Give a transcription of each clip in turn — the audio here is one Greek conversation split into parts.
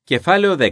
Κεφάλαιο 10.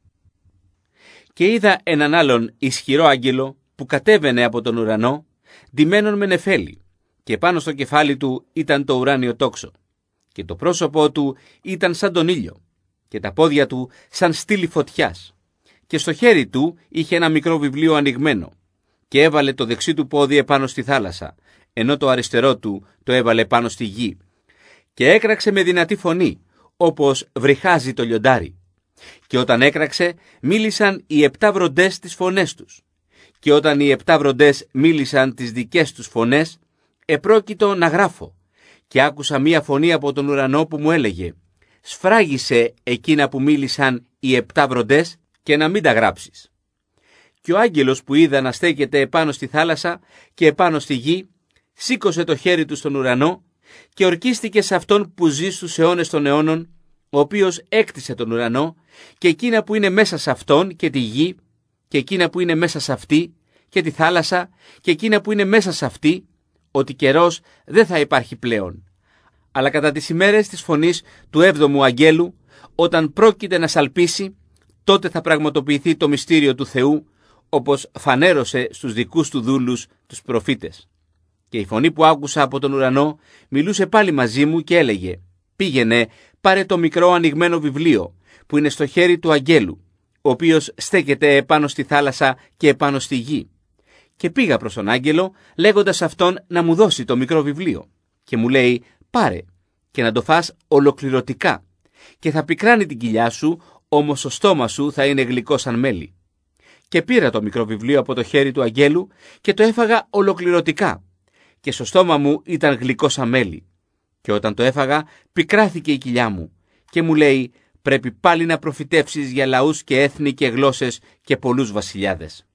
Και είδα έναν άλλον ισχυρό άγγελο που κατέβαινε από τον ουρανό, ντυμένον με νεφέλη, και πάνω στο κεφάλι του ήταν το ουράνιο τόξο, και το πρόσωπό του ήταν σαν τον ήλιο, και τα πόδια του σαν στήλη φωτιάς, και στο χέρι του είχε ένα μικρό βιβλίο ανοιγμένο, και έβαλε το δεξί του πόδι επάνω στη θάλασσα, ενώ το αριστερό του το έβαλε πάνω στη γη, και έκραξε με δυνατή φωνή, όπως βρυχάζει το λιοντάρι. Και όταν έκραξε, μίλησαν οι 7 βροντές τις φωνές τους. Και όταν οι 7 βροντές μίλησαν τις δικές τους φωνές, επρόκειτο να γράφω. Και άκουσα μία φωνή από τον ουρανό που μου έλεγε: «Σφράγισε εκείνα που μίλησαν οι 7 βροντές και να μην τα γράψεις». Και ο άγγελος που είδα να στέκεται επάνω στη θάλασσα και επάνω στη γη, σήκωσε το χέρι του στον ουρανό και ορκίστηκε σε αυτόν που ζει στους αιώνες των αιώνων, ο οποίος έκτισε τον ουρανό και εκείνα που είναι μέσα σε αυτόν και τη γη και εκείνα που είναι μέσα σε αυτή και τη θάλασσα και εκείνα που είναι μέσα σε αυτή, ότι καιρός δεν θα υπάρχει πλέον. Αλλά κατά τις ημέρες της φωνής του 7ου αγγέλου, όταν πρόκειται να σαλπίσει, τότε θα πραγματοποιηθεί το μυστήριο του Θεού, όπως φανέρωσε στους δικούς του δούλους τους προφήτες. Και η φωνή που άκουσα από τον ουρανό μιλούσε πάλι μαζί μου και έλεγε: «Πήγαινε, πάρε το μικρό ανοιγμένο βιβλίο που είναι στο χέρι του αγγέλου, ο οποίος στέκεται επάνω στη θάλασσα και επάνω στη γη». Και πήγα προς τον άγγελο, λέγοντας αυτόν να μου δώσει το μικρό βιβλίο. Και μου λέει: «Πάρε και να το φας ολοκληρωτικά, και θα πικράνει την κοιλιά σου, όμως το στόμα σου θα είναι γλυκό σαν μέλι». Και πήρα το μικρό βιβλίο από το χέρι του αγγέλου και το έφαγα ολοκληρωτικά, και στο στόμα μου ήταν γλυκό σαν μέλι. Και όταν το έφαγα, πικράθηκε η κοιλιά μου και μου λέει: «Πρέπει πάλι να προφητεύσεις για λαούς και έθνη και γλώσσες και πολλούς βασιλιάδες».